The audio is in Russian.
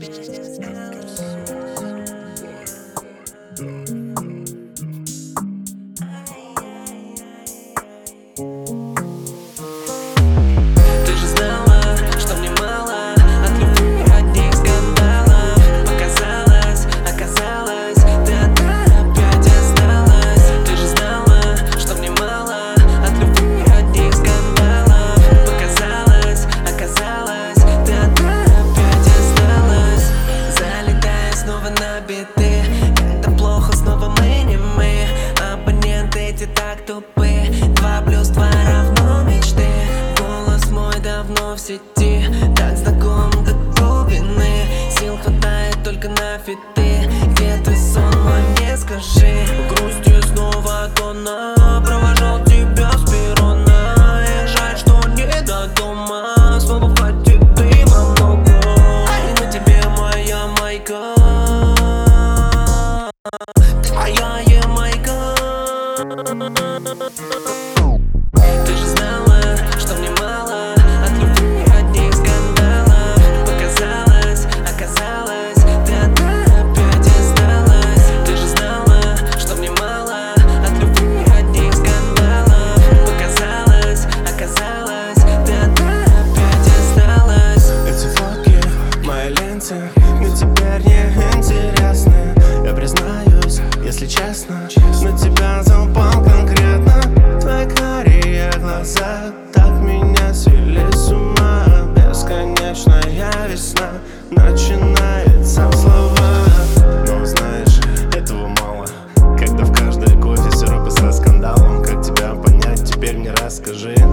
же знала, что мне мало от любви одних скандалов. Показалось, оказалось, ты одна опять осталась. Ты же знала, что мне мало от любви одних скандалов. Показалось, оказалось, ты одна опять осталась. Залетая снова на биты, когда плохо, снова мы не мы. Абоненты эти так тупые. 2+2 равно мечты. Голос мой давно в сети, так знаком до глубины. Сил хватает только на фиты. Где ты, сон мой, мне скажи. Грустью снова тонна, провожал тебя с перрона. И жаль, что не до дома. Снова хватит дыма много. И на тебе моя майка, ты моя ямайка. Ты же знала, что мне мало от любви одних скандалов. Показалось, оказалось, ты одна опять осталась. Ты же знала, что мне мало от любви одних скандалов. Показалось, оказалось, ты одна опять осталась. Эти фотки в моей ленте мне теперь не интересны. Я признаюсь, если честно, на тебя запал конкретно. Твои карие глаза так меня свели с ума. Бесконечная весна начинается в словах. Но знаешь, этого мало, когда в каждой кофе сиропы со скандалом. Как тебя понять, теперь мне расскажи.